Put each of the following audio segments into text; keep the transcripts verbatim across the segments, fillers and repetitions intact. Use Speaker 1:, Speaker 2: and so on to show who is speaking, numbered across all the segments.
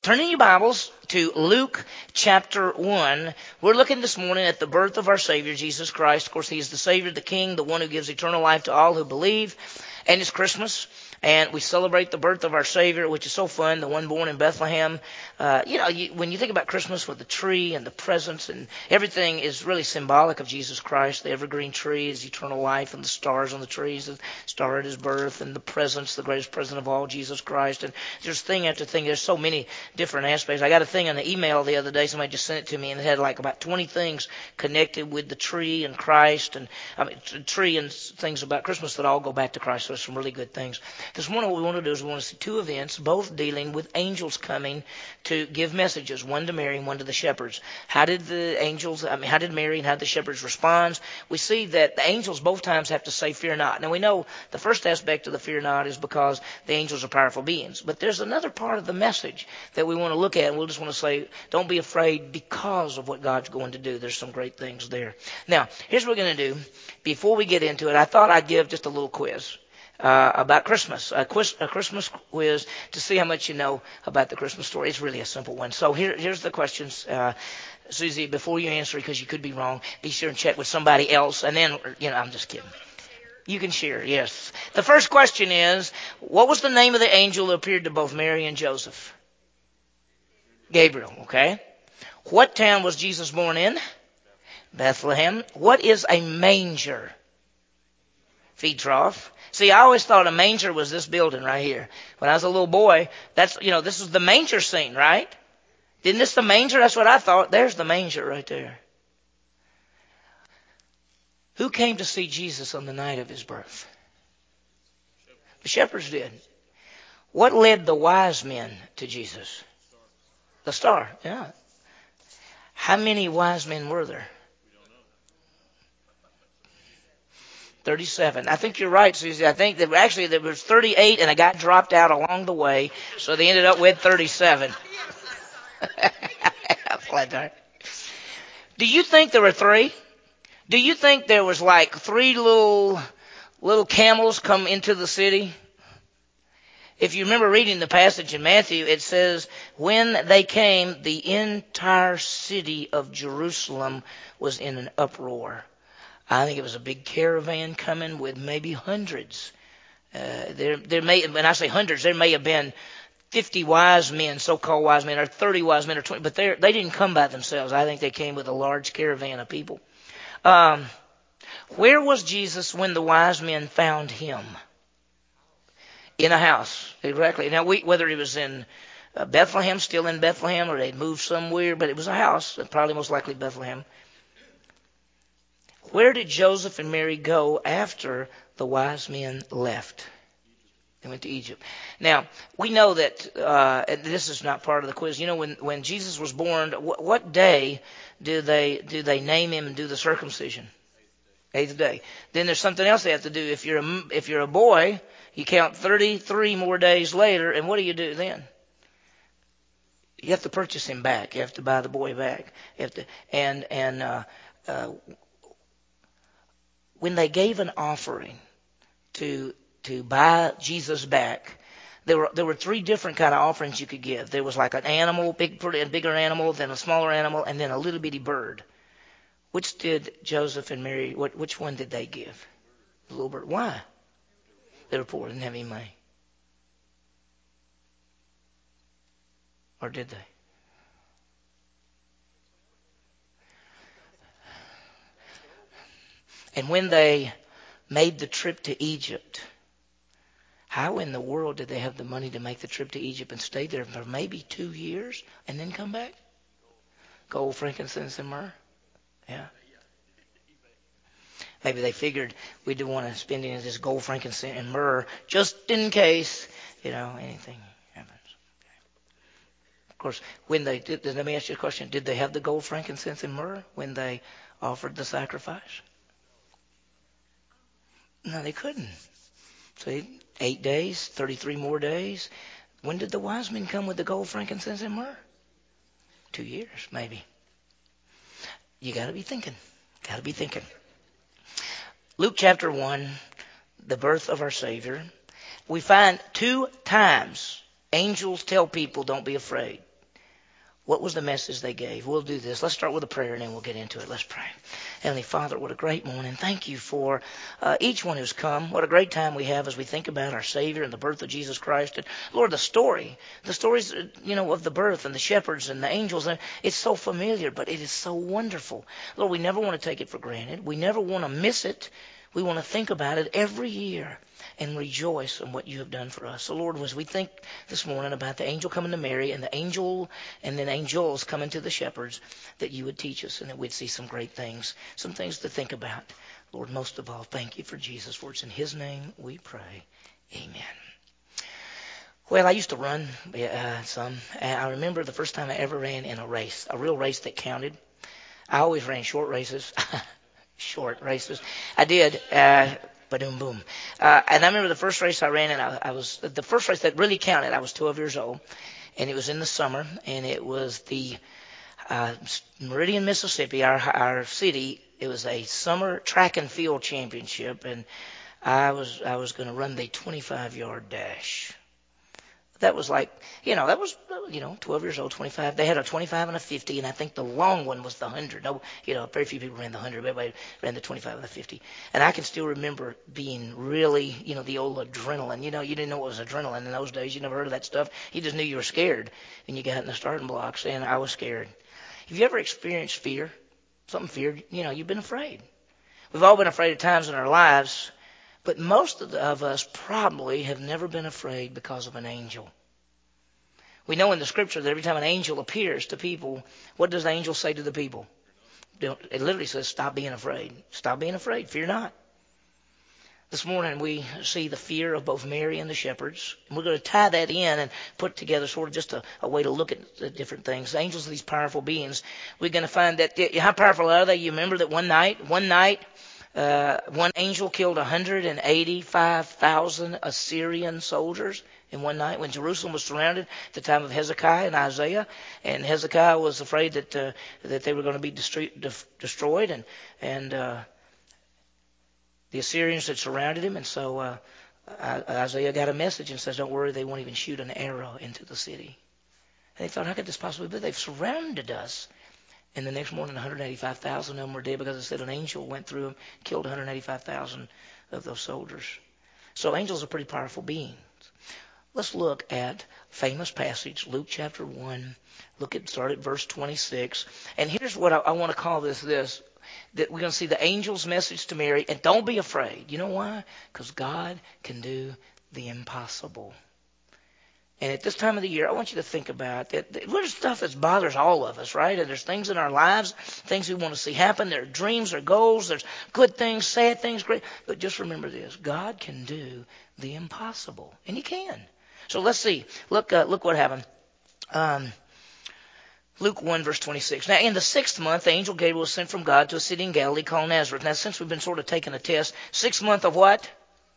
Speaker 1: Turn in your Bibles to Luke chapter one. We're looking this morning at the birth of our Savior, Jesus Christ. Of course, He is the Savior, the King, the one who gives eternal life to all who believe. And it's Christmas, and we celebrate the birth of our Savior, which is so fun, the one born in Bethlehem. Uh, you know, you, when you think about Christmas with the tree and the presents and everything is really symbolic of Jesus Christ. The evergreen tree is eternal life, and the stars on the trees, the star at His birth, and the presents, the greatest present of all, Jesus Christ. And there's thing after thing. There's so many different aspects. I got a thing on the email the other day. Somebody just sent it to me, and it had like about twenty things connected with the tree and Christ, and I mean, t- tree and things about Christmas that all go back to Christ. So there's some really good things. This morning, what we want to do is we want to see two events, both dealing with angels coming to give messages, one to Mary and one to the shepherds. How did the angels, I mean, how did Mary and how did the shepherds respond? We see that the angels both times have to say, "Fear not." Now we know the first aspect of the "fear not" is because the angels are powerful beings, but there's another part of the message that we want to look at, and we'll just want to say, don't be afraid because of what God's going to do. There's some great things there. Now, here's what we're going to do. Before we get into it, I thought I'd give just a little quiz uh, about Christmas, a, quiz, a Christmas quiz to see how much you know about the Christmas story. It's really a simple one. So here, here's the questions. Uh, Susie, before you answer, because you could be wrong, be sure and check with somebody else. And then, you know, I'm just kidding. You can share, yes. The first question is, what was the name of the angel who appeared to both Mary and Joseph? Gabriel, okay. What town was Jesus born in? Bethlehem. What is a manger? Feed trough. See, I always thought a manger was this building right here. When I was a little boy, that's, you know, this is the manger scene, right? Isn't this the manger? That's what I thought. There's the manger right there. Who came to see Jesus on the night of His birth? The shepherds did. What led the wise men to Jesus? The star, yeah. How many wise men were there? thirty-seven. I think you're right, Susie. I think that actually there was thirty-eight and a guy dropped out along the way, so they ended up with thirty-seven. Do you think there were three? Do you think there was like three little little camels come into the city? If you remember reading the passage in Matthew, it says, when they came, the entire city of Jerusalem was in an uproar. I think it was a big caravan coming with maybe hundreds. Uh, there, there may, when I say hundreds, there may have been fifty wise men, so-called wise men, or thirty wise men, or twenty, but they they didn't come by themselves. I think they came with a large caravan of people. Um, where was Jesus when the wise men found Him? In a house, exactly. Now, we, whether He was in uh, Bethlehem, still in Bethlehem, or they'd moved somewhere, but it was a house, probably most likely Bethlehem. Where did Joseph and Mary go after the wise men left? They went to Egypt. Now, we know that, uh, and this is not part of the quiz, you know, when, when Jesus was born, what, what day do they, do they name Him and do the circumcision? Eighth day. Then there's something else they have to do. If you're a, if you're a boy, you count thirty-three more days later, and what do you do then? You have to purchase him back. You have to buy the boy back. You have to, and and uh, uh, when they gave an offering to to buy Jesus back, there were there were three different kind of offerings you could give. There was like an animal, big, a bigger animal, then a smaller animal, and then a little bitty bird. Which did Joseph and Mary? What which one did they give? The little bird. Why? They were poor, didn't have any money. Or did they? And when they made the trip to Egypt, how in the world did they have the money to make the trip to Egypt and stay there for maybe two years and then come back? Gold, frankincense, and myrrh? Yeah. Maybe they figured we didn't want to spend any of this gold, frankincense, and myrrh just in case, you know, anything happens. Of course, when they did, let me ask you a question. Did they have the gold, frankincense, and myrrh when they offered the sacrifice? No, they couldn't. So eight days, thirty-three more days. When did the wise men come with the gold, frankincense, and myrrh? Two years, maybe. You got to be thinking. Got to be thinking. Luke chapter one, the birth of our Savior. We find two times angels tell people don't be afraid. What was the message they gave? We'll do this. Let's start with a prayer and then we'll get into it. Let's pray. Heavenly Father, what a great morning. Thank you for uh, each one who's come. What a great time we have as we think about our Savior and the birth of Jesus Christ. And Lord, the story, the stories, you know, of the birth and the shepherds and the angels, it's so familiar, but it is so wonderful. Lord, we never want to take it for granted. We never want to miss it. We want to think about it every year and rejoice in what you have done for us. So, Lord, as we think this morning about the angel coming to Mary and the angel and then angels coming to the shepherds, that you would teach us and that we'd see some great things, some things to think about. Lord, most of all, thank you for Jesus, for it's in his name we pray. Amen. Well, I used to run uh, some. I remember the first time I ever ran in a race, a real race that counted. I always ran short races. Short races. I did. Uh, Ba-doom, boom. Uh, and I remember the first race I ran, and I, I was the first race that really counted. I was twelve years old, and it was in the summer, and it was the uh, Meridian, Mississippi, our our city. It was a summer track and field championship, and I was I was going to run the twenty-five yard dash. That was like, you know, that was, you know, twelve years old, twenty-five. They had a twenty-five and a fifty, and I think the long one was the one hundred. No, you know, very few people ran the one hundred, but everybody ran the twenty-five and the fifty. And I can still remember being really, you know, the old adrenaline. You know, you didn't know what was adrenaline in those days. You never heard of that stuff. You just knew you were scared when you got in the starting blocks, and I was scared. Have you ever experienced fear? Something feared, you know, you've been afraid. We've all been afraid at times in our lives. But most of, the, of us probably have never been afraid because of an angel. We know in the scripture that every time an angel appears to people, what does the angel say to the people? It literally says, stop being afraid. Stop being afraid. Fear not. This morning we see the fear of both Mary and the shepherds. And we're going to tie that in and put together sort of just a, a way to look at the different things. The angels are these powerful beings. We're going to find that, how powerful are they? You remember that one night, one night, Uh, one angel killed one hundred eighty-five thousand Assyrian soldiers in one night when Jerusalem was surrounded at the time of Hezekiah and Isaiah. And Hezekiah was afraid that uh, that they were going to be destroy, de- destroyed, and and uh, the Assyrians had surrounded him. And so uh, Isaiah got a message and says, "Don't worry, they won't even shoot an arrow into the city." And they thought, "How could this possibly be? They've surrounded us." And the next morning, one hundred eighty-five thousand of them were dead because it said an angel went through them, killed one hundred eighty-five thousand of those soldiers. So angels are pretty powerful beings. Let's look at a famous passage, Luke chapter one. Look at, start at verse twenty-six. And here's what I, I want to call this, this, that we're going to see the angel's message to Mary. And don't be afraid. You know why? Because God can do the impossible. And at this time of the year, I want you to think about that. There's stuff that bothers all of us, right? And there's things in our lives, things we want to see happen. There are dreams, there are goals, there's good things, sad things, great. But just remember this: God can do the impossible, and He can. So let's see. Look, uh, look what happened. Um, Luke one, verse twenty-six. Now, in the sixth month, the angel Gabriel was sent from God to a city in Galilee called Nazareth. Now, since we've been sort of taking a test, sixth month of what?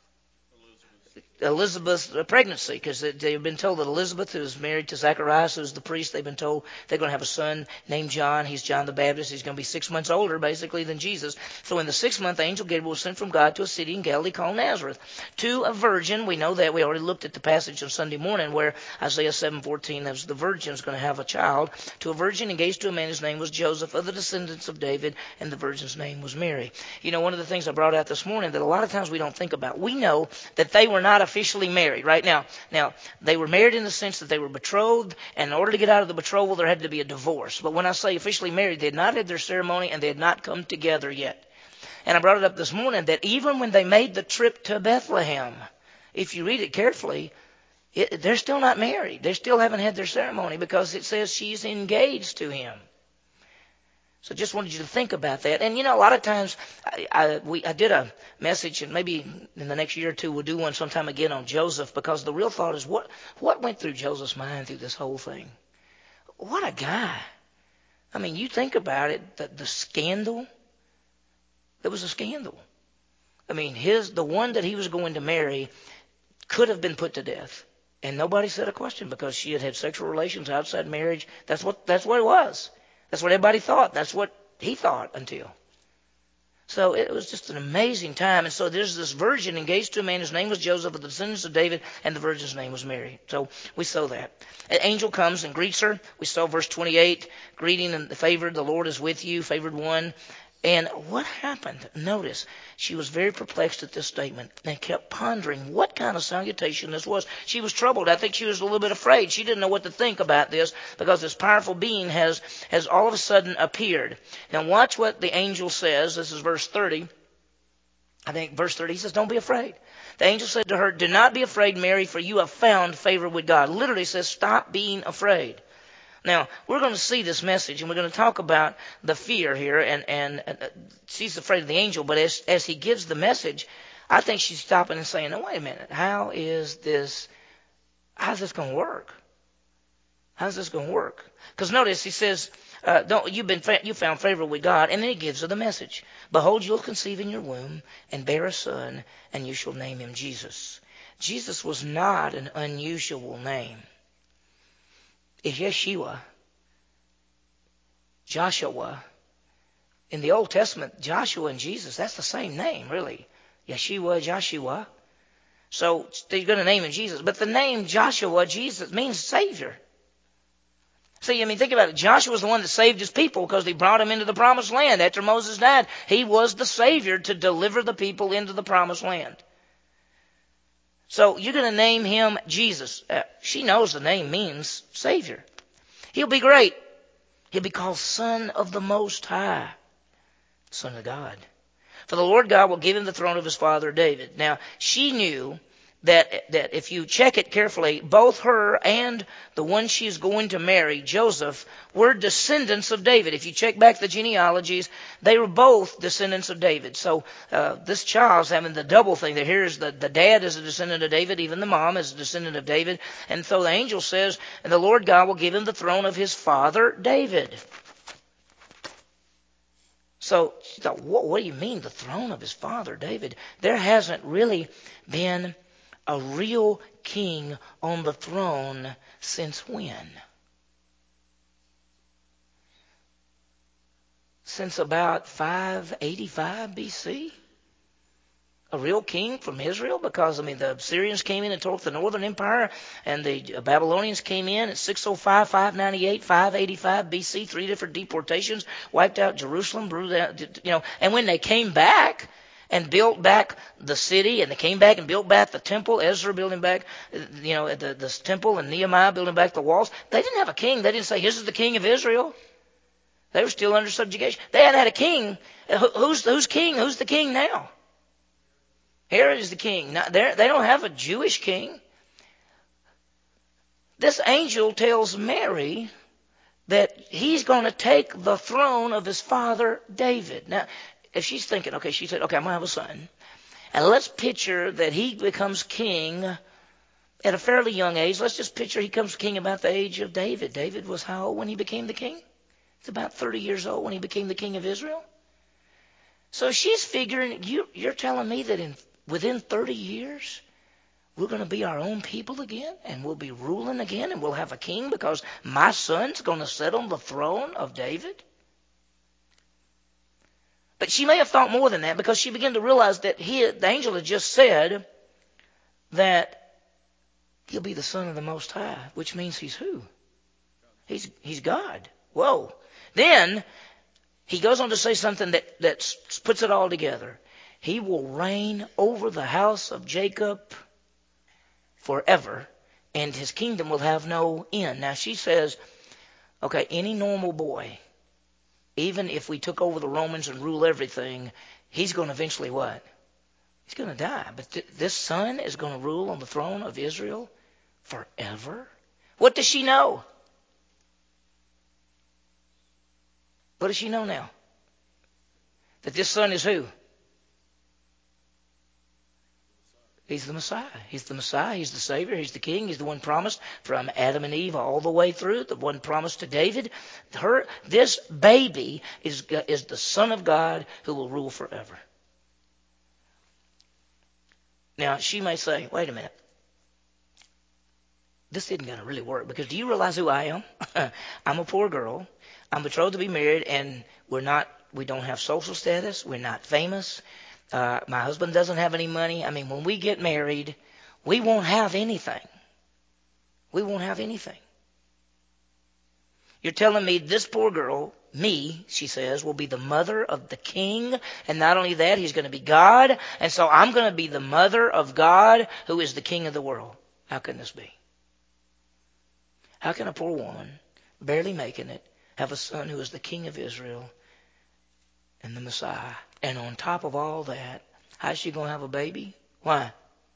Speaker 1: Elizabeth's pregnancy, because they've been told that Elizabeth, who is married to Zacharias, who's the priest, they've been told they're going to have a son named John. He's John the Baptist. He's going to be six months older, basically, than Jesus. So in the sixth month, the angel Gabriel was sent from God to a city in Galilee called Nazareth, to a virgin. We know that. We already looked at the passage on Sunday morning where Isaiah seven fourteen, that was the virgin's going to have a child, to a virgin engaged to a man whose name was Joseph, of the descendants of David, and the virgin's name was Mary. You know, one of the things I brought out this morning that a lot of times we don't think about, we know that they were not officially married. Right now, now they were married in the sense that they were betrothed, and in order to get out of the betrothal, there had to be a divorce. But when I say officially married, they had not had their ceremony, and they had not come together yet. And I brought it up this morning that even when they made the trip to Bethlehem, if you read it carefully, it, they're still not married. They still haven't had their ceremony because it says she's engaged to him. So just wanted you to think about that. And, you know, a lot of times I, I, we, I did a message, and maybe in the next year or two we'll do one sometime again on Joseph, because the real thought is what, what went through Joseph's mind through this whole thing? What a guy. I mean, you think about it, the, the scandal. There was a scandal. I mean, his the one that he was going to marry could have been put to death. And nobody said a question because she had had sexual relations outside marriage. That's what, that's what it was. That's what everybody thought. That's what he thought until. So it was just an amazing time. And so there's this virgin engaged to a man. His name was Joseph, of the descendants of David, and the virgin's name was Mary. So we saw that. An angel comes and greets her. We saw verse twenty-eight, greeting and favored, the Lord is with you, favored one. And what happened? Notice, she was very perplexed at this statement and kept pondering what kind of salutation this was. She was troubled. I think she was a little bit afraid. She didn't know what to think about this because this powerful being has, has all of a sudden appeared. Now watch what the angel says. This is verse thirty. I think verse thirty, he says, don't be afraid. The angel said to her, do not be afraid, Mary, for you have found favor with God. Literally says, stop being afraid. Now, we're going to see this message, and we're going to talk about the fear here, and, and uh, she's afraid of the angel, but as, as he gives the message, I think she's stopping and saying, no, wait a minute, how is this, how's this going to work? How's this going to work? Because notice, he says, uh, don't, you've been, you found favor with God, and then he gives her the message. Behold, you'll conceive in your womb, and bear a son, and you shall name him Jesus. Jesus was not an unusual name. Is Yeshua, Joshua. In the Old Testament, Joshua and Jesus, that's the same name, really. Yeshua, Joshua. So they're going to name him Jesus. But the name Joshua, Jesus, means Savior. See, I mean, think about it. Joshua was the one that saved his people because he brought them into the promised land. After Moses died, he was the Savior to deliver the people into the promised land. So you're going to name him Jesus. Uh, she knows the name means Savior. He'll be great. He'll be called Son of the Most High, Son of God. For the Lord God will give him the throne of his father David. Now, she knew that, that if you check it carefully, both her and the one she's going to marry, Joseph, were descendants of David. If you check back the genealogies, they were both descendants of David. So uh, this child's having the double thing. There, here's the, the dad is a descendant of David, even the mom is a descendant of David. And so the angel says, and the Lord God will give him the throne of his father David. So she thought, what, what do you mean, the throne of his father David? There hasn't really been a real king on the throne since when? Since about five eighty-five B C? A real king from Israel? Because, I mean, the Assyrians came in and took the northern empire, and the Babylonians came in at six oh five, five ninety-eight, five eighty-five B C, three different deportations, wiped out Jerusalem, you know, and when they came back and built back the city, and they came back and built back the temple, Ezra building back, you know, the, the temple, and Nehemiah building back the walls, they didn't have a king. They didn't say, this is the king of Israel. They were still under subjugation. They hadn't had a king. Who's, who's king? Who's the king now? Herod is the king. Now, they don't have a Jewish king. This angel tells Mary that he's going to take the throne of his father David. Now, if she's thinking, okay, she said, okay, I'm going to have a son. And let's picture that he becomes king at a fairly young age. Let's just picture he becomes king about the age of David. David was how old when he became the king? He's about thirty years old when he became the king of Israel. So she's figuring, you, you're telling me that in within thirty years, we're going to be our own people again, and we'll be ruling again, and we'll have a king because my son's going to sit on the throne of David? But she may have thought more than that, because she began to realize that he, the angel had just said that he'll be the Son of the Most High, which means he's who? He's, he's God. Whoa. Then he goes on to say something that, that puts it all together. He will reign over the house of Jacob forever, and his kingdom will have no end. Now she says, okay, any normal boy, even if we took over the Romans and rule everything, he's going to eventually what? He's going to die. But th- this son is going to rule on the throne of Israel forever? What does she know? What does she know now? That this son is who? He's the Messiah. He's the Messiah. He's the Savior. He's the King. He's the one promised from Adam and Eve all the way through. The one promised to David. Her, this baby is, is the Son of God who will rule forever. Now, she may say, wait a minute. This isn't going to really work, because do you realize who I am? I'm a poor girl. I'm betrothed to be married, and we're not we don't have social status. We're not famous. Uh, my husband doesn't have any money. I mean, when we get married, we won't have anything. We won't have anything. You're telling me this poor girl, me, she says, will be the mother of the king. And not only that, he's going to be God. And so I'm going to be the mother of God, who is the king of the world. How can this be? How can a poor woman, barely making it, have a son who is the king of Israel and the Messiah? And on top of all that, how's she going to have a baby? Why?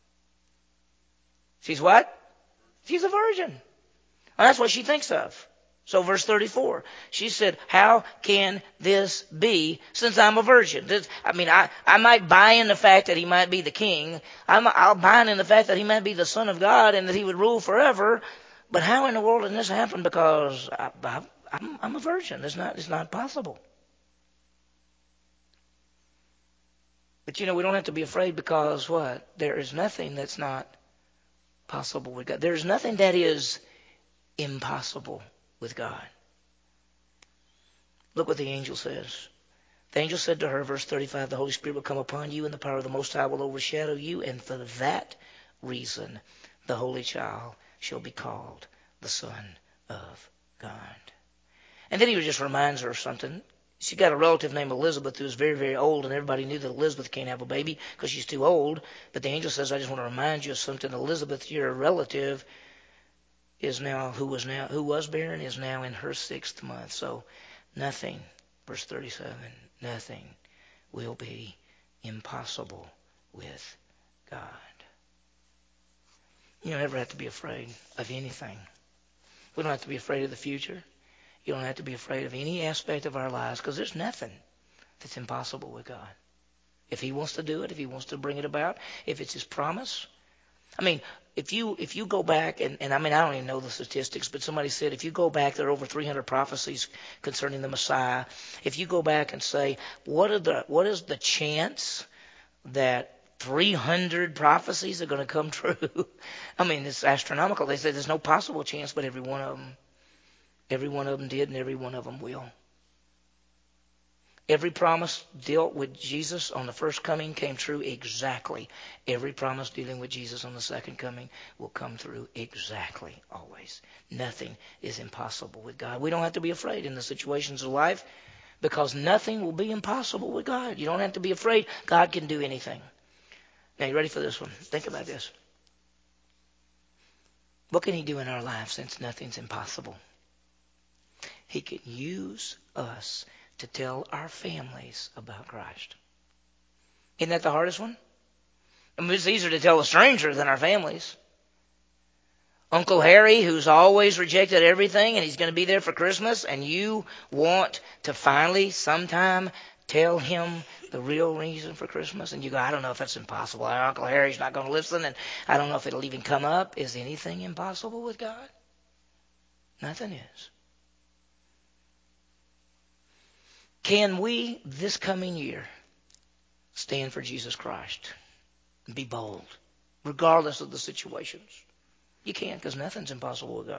Speaker 1: She's what? She's a virgin. Well, that's what she thinks of. So verse thirty-four, she said, how can this be since I'm a virgin? This, I mean, I, I might buy in the fact that he might be the king. I'm, I'll buy in the fact that he might be the Son of God and that he would rule forever. But how in the world did this happen? Because I, I, I'm, I'm a virgin. It's not, it's not possible. But, you know, we don't have to be afraid because what? There is nothing that's not possible with God. There's nothing that is impossible with God. Look what the angel says. The angel said to her, verse thirty-five, the Holy Spirit will come upon you and the power of the Most High will overshadow you. And for that reason, the Holy Child shall be called the Son of God. And then he just reminds her of something. She got a relative named Elizabeth who was very, very old, and everybody knew that Elizabeth can't have a baby because she's too old. But the angel says, I just want to remind you of something. Elizabeth, your relative, is now who was now who was barren is now in her sixth month. So nothing, verse thirty-seven, nothing will be impossible with God. You don't ever have to be afraid of anything. We don't have to be afraid of the future. You don't have to be afraid of any aspect of our lives because there's nothing that's impossible with God. If he wants to do it, if he wants to bring it about, if it's his promise. I mean, if you if you go back, and, and I mean, I don't even know the statistics, but somebody said if you go back, there are over three hundred prophecies concerning the Messiah. If you go back and say, what are the what is the chance that three hundred prophecies are going to come true? I mean, it's astronomical. They say there's no possible chance, but every one of them, every one of them did, and every one of them will. Every promise dealt with Jesus on the first coming came true exactly. Every promise dealing with Jesus on the second coming will come through exactly, always. Nothing is impossible with God. We don't have to be afraid in the situations of life because nothing will be impossible with God. You don't have to be afraid. God can do anything. Now, you ready for this one? Think about this. What can he do in our life since nothing's impossible? He can use us to tell our families about Christ. Isn't that the hardest one? I mean, it's easier to tell a stranger than our families. Uncle Harry, who's always rejected everything, and he's going to be there for Christmas, and you want to finally sometime tell him the real reason for Christmas, and you go, I don't know if that's impossible. Uncle Harry's not going to listen, and I don't know if it'll even come up. Is anything impossible with God? Nothing is. Can we, this coming year, stand for Jesus Christ and be bold, regardless of the situations? You can, because nothing's impossible with God.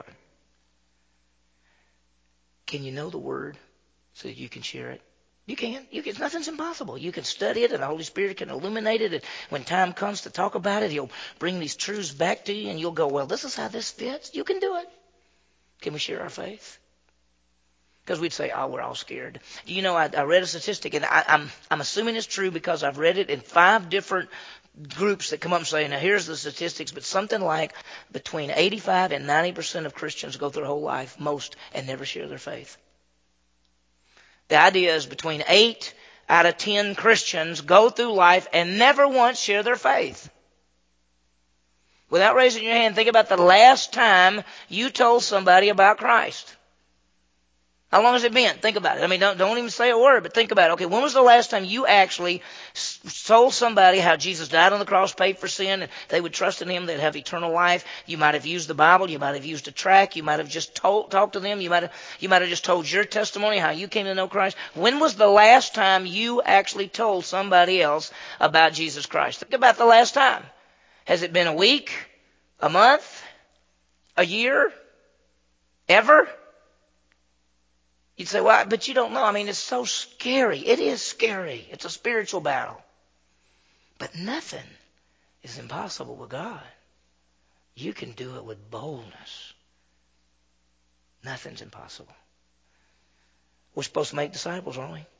Speaker 1: Can you know the Word so that you can share it? You can. You can. Nothing's impossible. You can study it, and the Holy Spirit can illuminate it. And when time comes to talk about it, He'll bring these truths back to you, and you'll go, well, this is how this fits. You can do it. Can we share our faith? Because we'd say, oh, we're all scared. You know, I, I read a statistic, and I, I'm, I'm assuming it's true because I've read it in five different groups that come up and say, now here's the statistics, but something like between eighty-five and ninety percent of Christians go through their whole life, most, and never share their faith. The idea is between eight out of ten Christians go through life and never once share their faith. Without raising your hand, think about the last time you told somebody about Christ. How long has it been? Think about it. I mean, don't, don't even say a word, but think about it. Okay, when was the last time you actually told somebody how Jesus died on the cross, paid for sin, and they would trust in Him, they'd have eternal life? You might have used the Bible. You might have used a tract. You might have just told, talked to them. You might have, you might have just told your testimony, how you came to know Christ. When was the last time you actually told somebody else about Jesus Christ? Think about the last time. Has it been a week, a month, a year, ever? You'd say, well, but you don't know. I mean, it's so scary. It is scary. It's a spiritual battle. But nothing is impossible with God. You can do it with boldness. Nothing's impossible. We're supposed to make disciples, aren't we?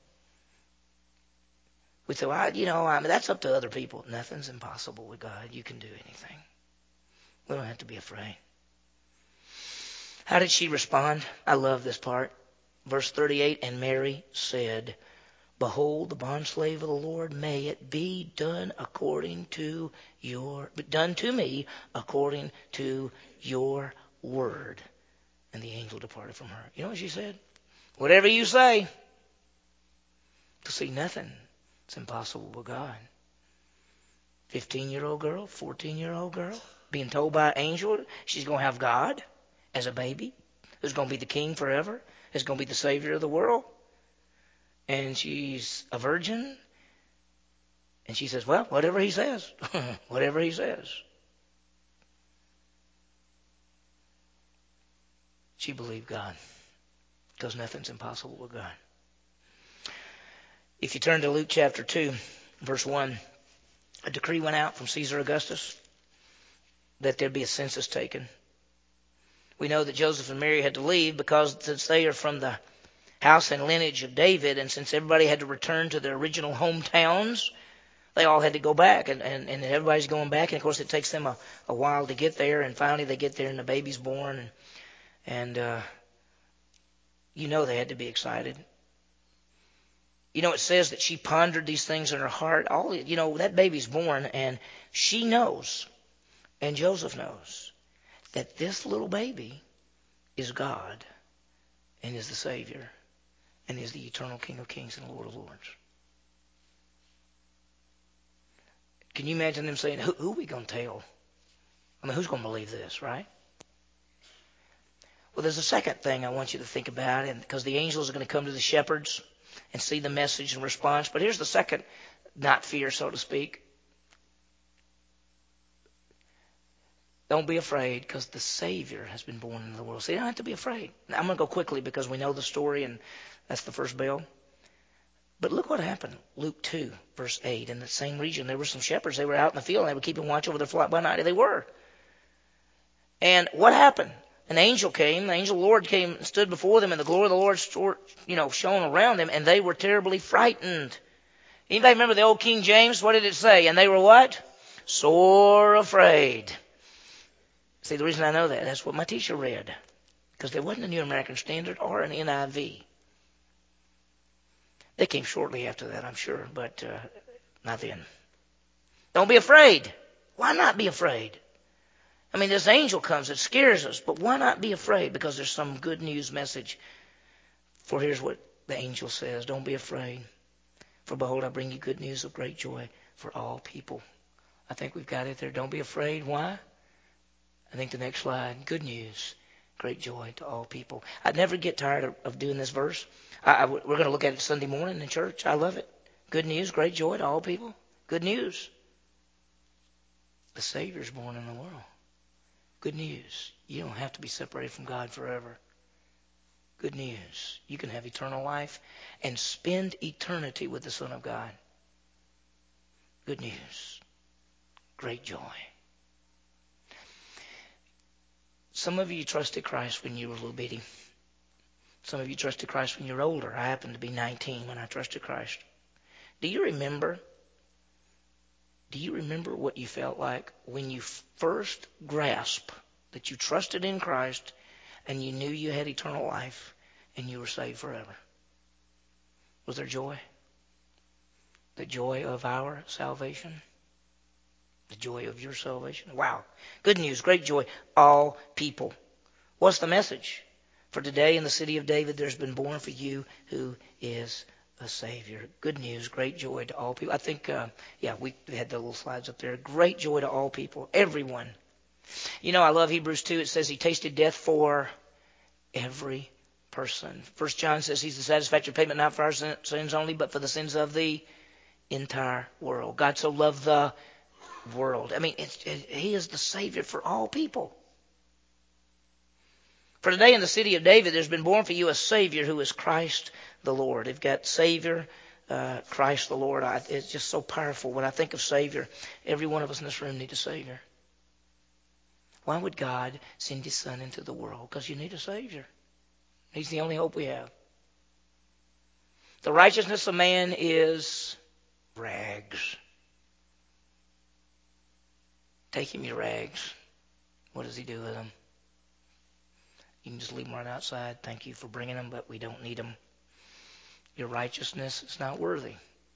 Speaker 1: We say, well, you know, I mean, that's up to other people. Nothing's impossible with God. You can do anything. We don't have to be afraid. How did she respond? I love this part. Verse thirty-eight, and Mary said, behold, the bondslave of the Lord, may it be done according to your, done to me according to your word. And the angel departed from her. You know what she said? Whatever you say. To see nothing. It's impossible with God. fifteen-year-old girl, fourteen-year-old girl, being told by an angel she's going to have God as a baby, who's going to be the king forever, who's going to be the Savior of the world. And she's a virgin. And she says, well, whatever he says. Whatever he says. She believed God. Because nothing's impossible with God. If you turn to Luke chapter two, verse one, a decree went out from Caesar Augustus that there be a census taken. We know that Joseph and Mary had to leave because since they are from the house and lineage of David, and since everybody had to return to their original hometowns, they all had to go back, and, and, and everybody's going back. And, of course, it takes them a, a while to get there, and finally they get there and the baby's born, and, and uh, you know they had to be excited. You know, it says that she pondered these things in her heart. All you know, that baby's born, and she knows, and Joseph knows, that this little baby is God and is the Savior and is the eternal King of Kings and Lord of Lords. Can you imagine them saying, who, who are we going to tell? I mean, who's going to believe this, right? Well, there's a second thing I want you to think about, and because the angels are going to come to the shepherds and see the message and response. But here's the second, not fear, so to speak. Don't be afraid, because the Savior has been born into the world. See, you don't have to be afraid. Now, I'm going to go quickly because we know the story, and that's the first bell. But look what happened. Luke two, verse eight. In the same region, there were some shepherds. They were out in the field, and they were keeping watch over their flock by night. They were. And what happened? An angel came. The angel of the Lord came and stood before them, and the glory of the Lord, you know, shone around them, and they were terribly frightened. Anybody remember the old King James? What did it say? And they were what? Sore afraid. See, the reason I know that, that's what my teacher read. Because there wasn't a New American Standard or an N I V. They came shortly after that, I'm sure, but uh, not then. Don't be afraid. Why not be afraid? I mean, this angel comes, it scares us, but why not be afraid? Because there's some good news message. For here's what the angel says, don't be afraid. For behold, I bring you good news of great joy for all people. I think we've got it there. Don't be afraid. Why? I think the next slide, good news, great joy to all people. I'd never get tired of, of doing this verse. I, I, we're going to look at it Sunday morning in church. I love it. Good news, great joy to all people. Good news. The Savior's born in the world. Good news. You don't have to be separated from God forever. Good news. You can have eternal life and spend eternity with the Son of God. Good news. Great joy. Some of you trusted Christ when you were a little bitty. Some of you trusted Christ when you were older. I happened to be nineteen when I trusted Christ. Do you remember? Do you remember what you felt like when you first grasped that you trusted in Christ and you knew you had eternal life and you were saved forever? Was there joy? The joy of our salvation? The joy of your salvation? Wow. Good news, great joy, all people. What's the message? For today in the city of David there's been born for you who is a Savior. Good news, great joy to all people. I think, uh, yeah, we had the little slides up there. Great joy to all people, everyone. You know, I love Hebrews two. It says he tasted death for every person. First John says he's the satisfactory payment not for our sins only, but for the sins of the entire world. God so loved the world. I mean, it's, it, he is the Savior for all people. For today in the city of David, there's been born for you a Savior who is Christ the Lord. They've got Savior, uh, Christ the Lord. I, it's just so powerful. When I think of Savior, every one of us in this room need a Savior. Why would God send His Son into the world? Because you need a Savior. He's the only hope we have. The righteousness of man is rags. Take him your rags. What does He do with them? You can just leave them right outside. Thank you for bringing them, but we don't need them. Your righteousness is not worthy.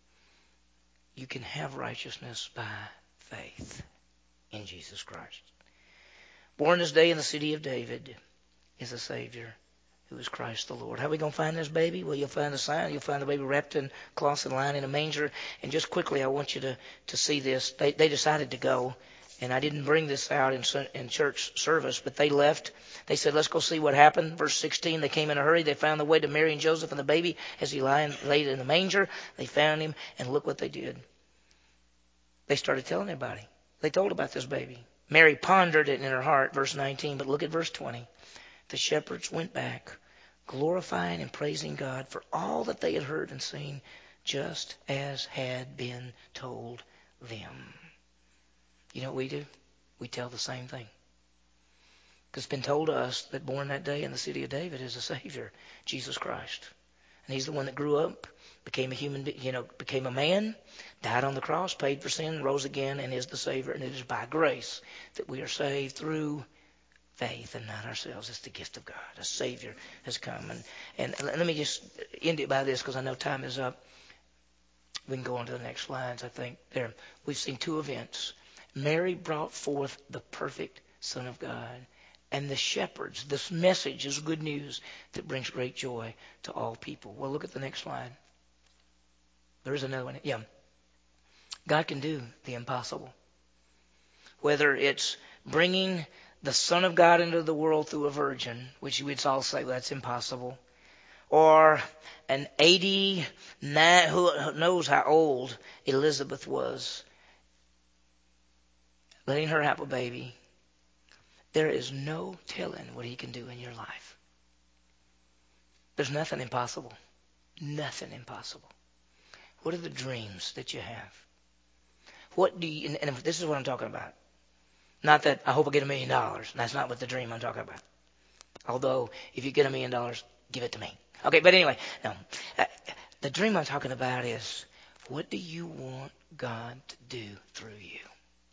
Speaker 1: You can have righteousness by faith in Jesus Christ. Born this day in the city of David is a Savior who is Christ the Lord. How are we going to find this baby? Well, you'll find a sign. You'll find the baby wrapped in cloths and lying in a manger. And just quickly, I want you to, to see this. They, they decided to go. And I didn't bring this out in, in church service, but they left. They said, let's go see what happened. Verse sixteen, they came in a hurry. They found the way to Mary and Joseph and the baby as he lay laid in the manger. They found him, and look what they did. They started telling everybody. They told about this baby. Mary pondered it in her heart, verse nineteen, but look at verse twenty. The shepherds went back, glorifying and praising God for all that they had heard and seen, just as had been told them. You know what we do? We tell the same thing. Because it's been told to us that born that day in the city of David is a Savior, Jesus Christ. And He's the one that grew up, became a human, you know, became a man, died on the cross, paid for sin, rose again, and is the Savior. And it is by grace that we are saved through faith and not ourselves. It's the gift of God. A Savior has come. And, and let me just end it by this because I know time is up. We can go on to the next slides, I think. There, we've seen two events. Mary brought forth the perfect Son of God. And the shepherds, this message is good news that brings great joy to all people. Well, look at the next slide. There is another one. Yeah. God can do the impossible. Whether it's bringing the Son of God into the world through a virgin, which we'd all say, well, that's impossible. Or an eighty-nine, who knows how old Elizabeth was, letting her have a baby. There is no telling what He can do in your life. There's nothing impossible. Nothing impossible. What are the dreams that you have? What do you, and this is what I'm talking about. Not that I hope I get a million dollars. That's not what the dream I'm talking about. Although, if you get a million dollars, give it to me. Okay, but anyway, no. Uh, the dream I'm talking about is, what do you want God to do through you?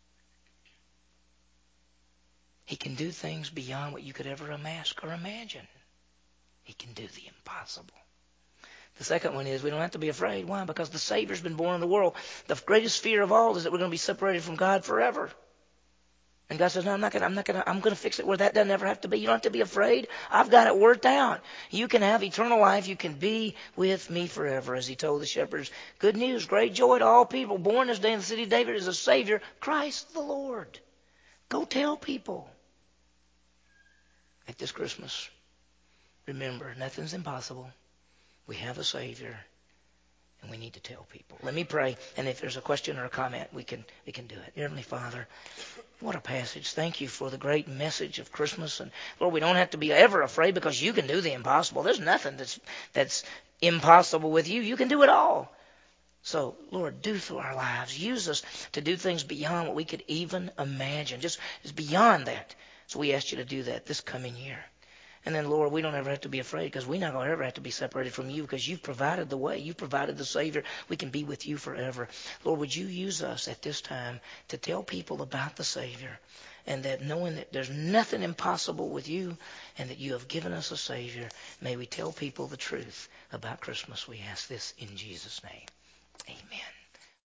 Speaker 1: He can do things beyond what you could ever ask or imagine. He can do the impossible. The second one is we don't have to be afraid. Why? Because the Savior's been born in the world. The greatest fear of all is that we're going to be separated from God forever. And God says, no, I'm not going to, I'm not going to, I'm going to fix it where that doesn't ever have to be. You don't have to be afraid. I've got it worked out. You can have eternal life. You can be with me forever, as He told the shepherds. Good news, great joy to all people. Born this day in the city of David is a Savior, Christ the Lord. Go tell people. At this Christmas, remember, nothing's impossible. We have a Savior, and we need to tell people. Let me pray, and if there's a question or a comment, we can we can do it. Dear Heavenly Father, what a passage. Thank You for the great message of Christmas. And Lord, we don't have to be ever afraid because You can do the impossible. There's nothing that's that's impossible with You. You can do it all. So, Lord, do through our lives. Use us to do things beyond what we could even imagine. Just it's beyond that. So we ask You to do that this coming year. And then, Lord, we don't ever have to be afraid because we're not going to ever have to be separated from You because You've provided the way. You've provided the Savior. We can be with You forever. Lord, would You use us at this time to tell people about the Savior and that knowing that there's nothing impossible with You and that You have given us a Savior, may we tell people the truth about Christmas. We ask this in Jesus' name.